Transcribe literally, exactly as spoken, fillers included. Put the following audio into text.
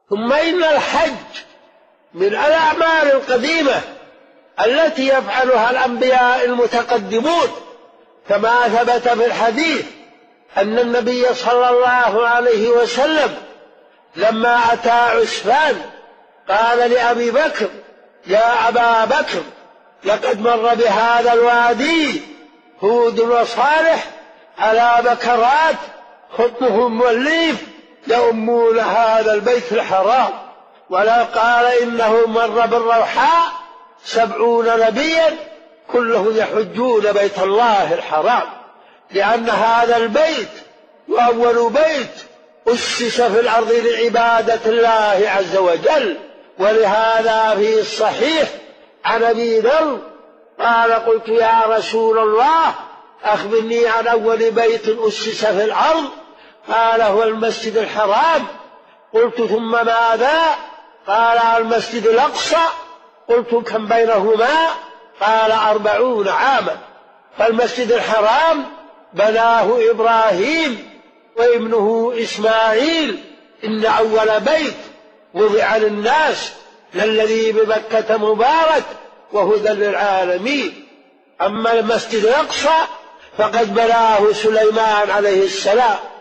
ثم إن الحج من الأعمال القديمة التي يفعلها الأنبياء المتقدمون، كما ثبت في الحديث أن النبي صلى الله عليه وسلم لما أتى عسفان قال لأبي بكر: يا أبا بكر، لقد مر بهذا الوادي هود وصالح على بكرات خطهم والليف يؤمون هذا البيت الحرام. ولا قال إنه مر بالروحاء سبعون نبيا كلهم يحجون بيت الله الحرام، لأن هذا البيت وأول بيت أسس في الأرض لعبادة الله عز وجل. ولهذا في الصحيح عن أبي ذر قال: قلت يا رسول الله أخبرني عن أول بيت أسس في الأرض. قال: هو المسجد الحرام. قلت: ثم ماذا؟ قال: المسجد الأقصى. قلت: كم بينهما؟ قال: أربعون عاما. فالمسجد الحرام بناه إبراهيم وابنه إسماعيل. إن أول بيت وضع للناس للذي بمكة مبارك وهدى للعالمين. أما المسجد الأقصى فقد بناه سليمان عليه السلام.